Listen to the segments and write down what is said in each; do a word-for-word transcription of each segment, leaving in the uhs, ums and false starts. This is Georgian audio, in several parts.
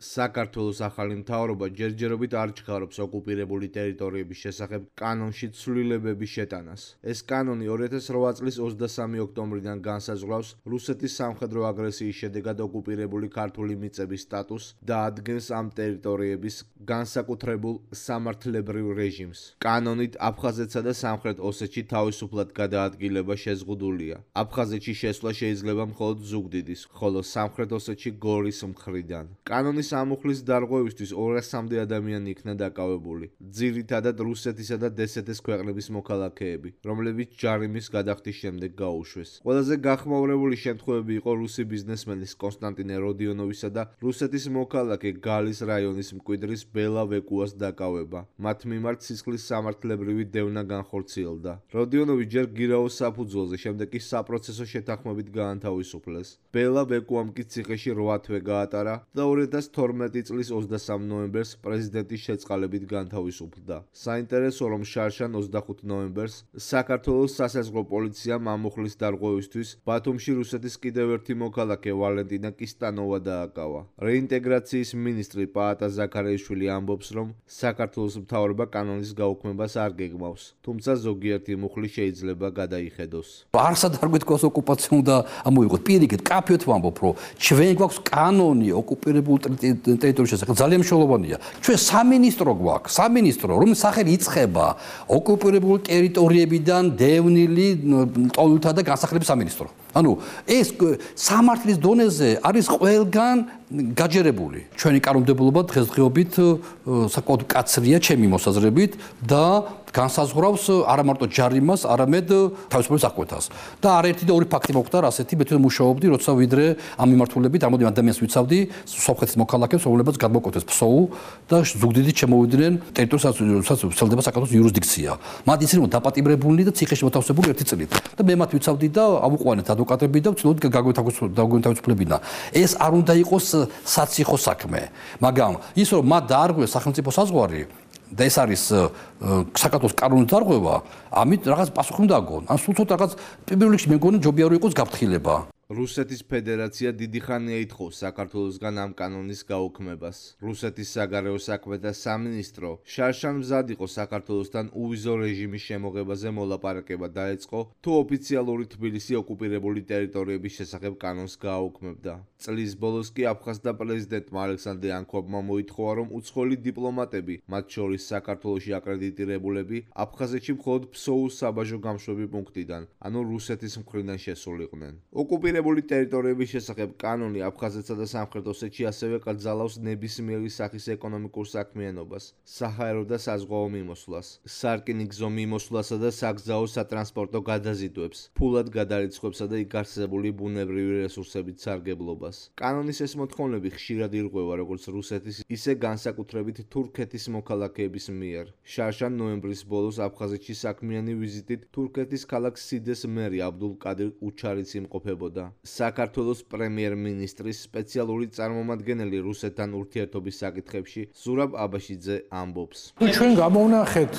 საქართველოს ახალი მთავრობა ჯერჯერობით არ ჩქარობს ოკუპირებული ტერიტორიების შესახებ კანონში ცვლილებების შეტანას. ეს კანონი ორი ათას რვა წლის ოცდასამი ოქტომბრიდან განსაზღვრავს რუსეთის სამხედრო აგრესიის შედეგად ოკუპირებული ქართული მიწების სტატუსს და ადგენს ამ ტერიტორიების განსაკუთრებულ სამართლებრივ რეჟიმს. კანონით აფხაზეთსა და სამხრეთ ოსეთში თავისუფლად გადაადგილება შეზღუდულია. აფხაზეთში შესვლა შეიძლება მხოლოდ ზუგდიდის, ხოლო სამხრეთ ოსეთში გორის მხრიდან. კანონის ამუხლის დარღვევისთვის ორასამდე ადამიანი იქნა დაკავებული. ძირითადად რუსეთისა და დსთ-ს ქვეყნების მოქალაქეები, რომლებიც ჯარიმის გადახდის შემდეგ გაუშვეს. ყველაზე გახმაურებული შემთხვევები იყო რუსი ბიზნესმენის კონსტანტინე როდიონოვისა და რუსეთის მოქალაქე გალის რაიონის მკვიდრის ბელა ვეკუას დაკავება. მათ მიმართ სისხლის სამართლებრივი დევნა განხორციელდა. როდიონოვი ჯერ გირაოს საფუძველზე, შემდეგ კი საპროცესო შეთანხმებით გაანთავისუფლეს. ბელა ვეკუამ კი ციხეში რვა თვე გაატარა და ორი ათას თორმეტი წლის ოცდასამ ნოემბერს პრეზიდენტის შეწყალებით განთავისუფლდა. საინტერესოა, რომ შარშან ოცდახუთ ნოემბერს საქართველოს სასაზღვრო პოლიციამ ამუხლის დარღვევისთვის ბათუმში რუსეთის კიდევ ერთი მოქალაქე ვალენტინა კისტანოვა დააკავა. რეინტეგრაციის მინისტრი პაატა ზაქარიაშვილი ამბობს, რომ საქართველოს მთავრობა კანონის გაუქმებას არ გეგმავს, თუმცა ზოგიერთი მუხლი შეიძლება გადაიხედოს. არსად არ გვეთქვას ოკუპაცია უნდა ამოიღოთ. პირიქით, კაფეოთ ვამბობ, რომ ჩვენ გვაქვს კანონი ოკუპირებულ ტერიტორიის შესახებ, ძალიან მნიშვნელოვანია. ჩვენ სამინისტრო გვაქვს, სამინისტრო, რომლის სახელი იწყება ოკუპირებულ ტერიტორიებიდან დევნილი ტოლთა და განსახლების სამინისტრო. ანუ ეს სამართლის დონეზე არის ყველგან გაჯერებული. ჩვენი კანონმდებლობა დღესდღეობით საკმაოდ მკაცრია ჩემი მოსაზრებით და განსაზღვრავს არა მარტო ჯარიმას, არამედ თავისუფლების აღკვეთას. და არაერთი და ორი ფაქტი მოხდა, ასეთი მე თვითონ მუშაობდი, როცა ვიდრე ამ მიმართულებით რამოდენიმე ადამიანს ვიცავდი, სომხეთის მოქალაქეებს, რომლებიც გადმოკვეთეს ფსოუ და ზუგდიდით შემოვიდნენ ტერიტორიას, სადაც ვრცელდება საქართველოს იურისდიქცია. მათ ისინი დაპატიმრებულნი და ციხეში მოთავსებული ერთი წლით. და მე მათ ვიცავდი და ავუყვანეთ ადვოკატები და ვცდილობთ გაგვეთავისუფლებინა. ეს არ უნდა იყოს საციხო საქმე, მაგრამ ის რომ მათ დაარღვიეს სახელმწიფო საზღვარი და ეს არის საქართველოს კანონის დარღვევა, ამით რაღაც პასუხი უნდა აგონ. ან სულ ცოტა რაღაც პირველ რიგში მე მგონი ჯობია რომ იყოს გაფრთხილება. რუსეთის ფედერაცია დიდი ხანია ითხოვს საქართველოსგან ამ კანონის გაუქმებას. რუსეთის საგარეო საქმეთა სამინისტრო შარშან მზად იყო საქართველოსთან უვიზო რეჟიმის შემოღებაზე მოლაპარაკება დაეწყო, თუ ოფიციალური თბილისი ოკუპირებული ტერიტორიების შესახებ კანონს გააუქმებდა. წლის ბოლოს კი აფხაზთა პრეზიდენტმა ალექსანდრე ანქოვმა მოითხოვა, რომ უცხოელი დიპლომატები, მათ შორის საქართველოში აკრედიტირებულები, აფხაზეთში მხოლოდ ფსოუს საბაჟო გამშვები პუნქტიდან, ანუ რუსეთის მხრიდან შესულიყვნენ. ოკუპირებული ტერიტორიების შესახებ კანონი აფხაზეთსა და სამხრეთ ოსეთში ასევე კრძალავს ნებისმიერი სახის ეკონომიკურ საქმიანობას, საჰაერო და საზღვაო მიმოსვლას, სარკინიგზო მიმოსვლასა და საგზაო სატრანსპორტო გადაზიდვებს, ფულად გადარიცხვებსა და იქ არსებული ბუნებრივი რესურსებით სარგებლობას. კანონის ეს მოთხოვნები ხშირად ირღვევა როგორც რუსეთის, ისე განსაკუთრებით თურქეთის მოქალაქეების მიერ. შარშან ნოემბრის ბოლოს აფხაზეთში საქმიანი ვიზიტით თურქეთის ქალაქ სიდეს მერი აბდულ კადირ უჩარიცი იმყოფებოდა. საქართველოს პრემიერ-მინისტრის სპეციალური წარმომადგენელი რუსეთთან ურთიერთობის საკითხებში ზურაბ აბაშიძე ამბობს. ჩვენ გამოვნახეთ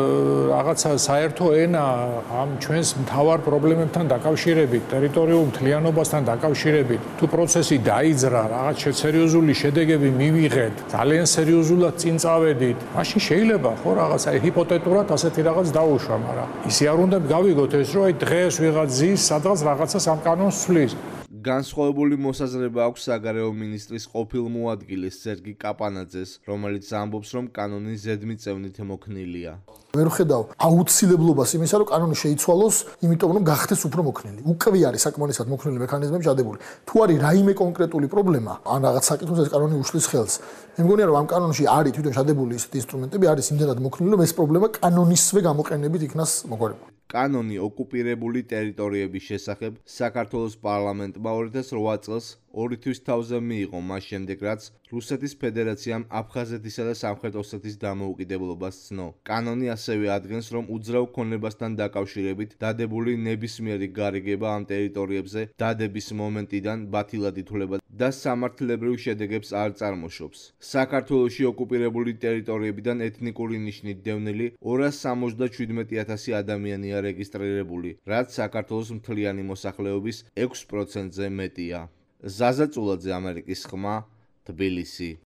რაღაცა საერთო ენა ამ ჩვენს მთავარ პრობლემებთან დაკავშირებით, ტერიტორიულ მთლიანობასთან დაკავშირებით. თუ პროცესი დაიძრა, რაღაც სერიოზული შედეგები მივიღეთ, ძალიან სერიოზულად წინ წავედით, მაშინ შეიძლება ხო რაღაცა ჰიპოთეტურად ასეთი რაღაც დაუშვა, მაგრამ ისე არ უნდა გავიგოთ ეს, რომ აი დღეს ვიღაც ზის, სადღაც რაღაცას ამ კანონს ცვლის. განსხვავებული მოსაზრება აქვს საგარეო მინისტრის ყოფილ მოადგილეს სერგი კაპანაძეს, რომელიც ამბობს, რომ კანონი ზედმიწევნით მოქნილია. ვერ ვხედავ აუცილებლობას იმისა, რომ კანონი შეიცვალოს, იმიტომ რომ გახდეს უფრო მოქნილი. უკვე არის საკმარისად მოქნილი მექანიზმები ჩადებული. თუ არის რაიმე კონკრეტული პრობლემა, ან რაღაც საკითხს ეს კანონი უშლის ხელს. მე მგონია, რომ ამ კანონში არის თვითონ ჩადებული ისეთი ინსტრუმენტები, არის იმდენად მოქნილი, რომ ეს პრობლემა კანონისვე გამოყენებით იქნას მოგვარებული. კანონი ოკუპირებული ტერიტორიების შესახებ საქართველოს პარლამენტმა ორი ათას რვა წელს ორი თვის თავზე მიიღო მას შემდეგ, რაც რუსეთის ფედერაციამ აფხაზეთისა და სამხრეთ ოსეთის დამოუკიდებლობას ცნო. კანონი ასევე ადგენს, რომ უძრავ ქონებასთან დაკავშირებით დადებული ნებისმიერი გარიგება ამ ტერიტორიებზე დადების მომენტიდან ბათილად ითვლება და სამართლებრივ შედეგებს არ წარმოშობს. საქართველოში ოკუპირებული ტერიტორიებიდან ეთნიკური ნიშნით დევნილი ორას სამოცდაშვიდმეტი ათასი ადამიანია რეგისტრირებული, რაც საქართველოს მთლიანი მოსახლეობის ექვს პროცენტზე მეტია. ზაზა წულაძე, ამერიკის ხმა, თბილისი.